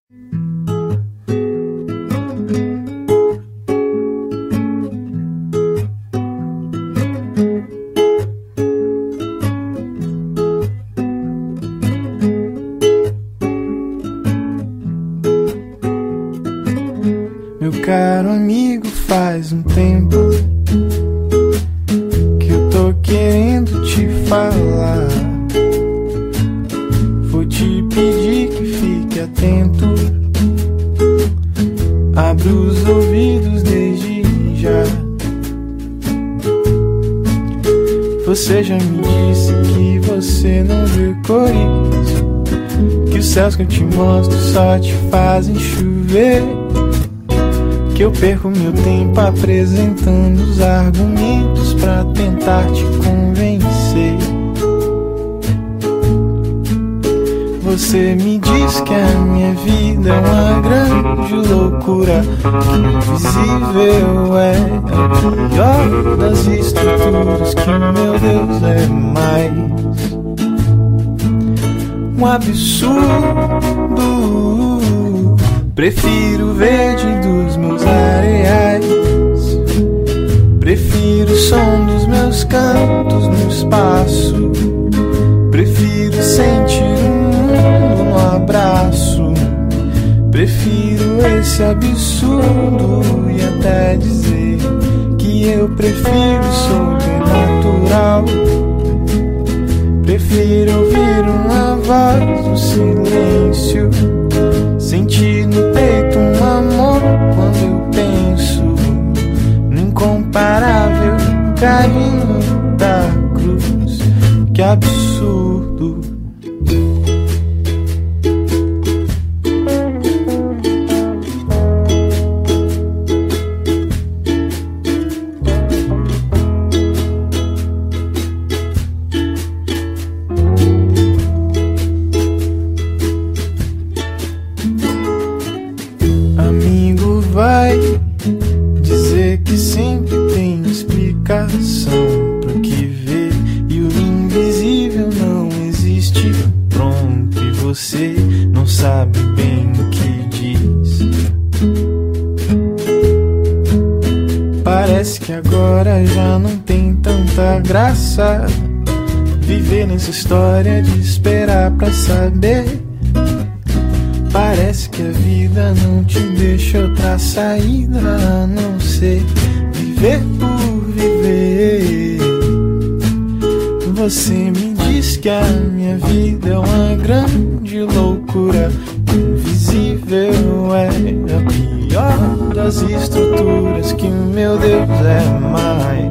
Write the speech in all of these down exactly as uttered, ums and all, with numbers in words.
Meu caro amigo, faz um tempo que eu tô querendo te falar. Vou te pedir que fique atento, abre os ouvidos desde já. Você já me disse que você não vê cores, que os céus que eu te mostro só te fazem chover, que eu perco meu tempo apresentando os argumentos pra tentar te convencer. Você me diz que a minha vida é uma grande loucura, que o invisível é a pior das estruturas, que meu Deus é mais um absurdo. Prefiro o verde dos meus areais, prefiro o som dos meus cantos no espaço, prefiro sentir o mundo no abraço, prefiro esse absurdo e até dizer que eu prefiro sobrenatural. Prefiro ouvir uma voz no silêncio, sentir no peito um amor quando eu penso no incomparável carinho da cruz. Que absurdo. Vai dizer que sempre tem explicação pro que vê, e o invisível não existe pronto, e você não sabe bem o que diz. Parece que agora já não tem tanta graça viver nessa história de esperar pra saber. Parece que a vida não te deixa outra saída a não ser viver por viver. Você me diz que a minha vida é uma grande loucura, invisível é a pior das estruturas, que meu Deus é mais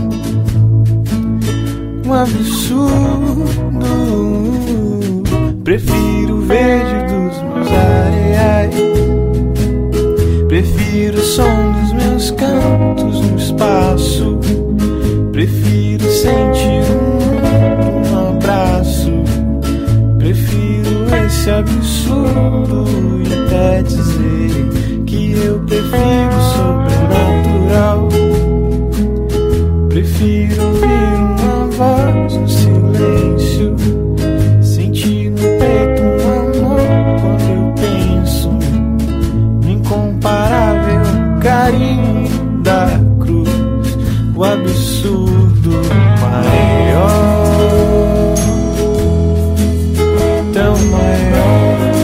um absurdo. Prefiro o verde dos meus areais, prefiro o som dos meus cantos no espaço, prefiro sentir um, um abraço, prefiro esse absurdo e até dizer que eu prefiro sobrenatural. Prefiro ouvir uma voz no silêncio, sentir no peito um amor quando eu penso no incomparável carinho da cruz. O absurdo maior, tão maior.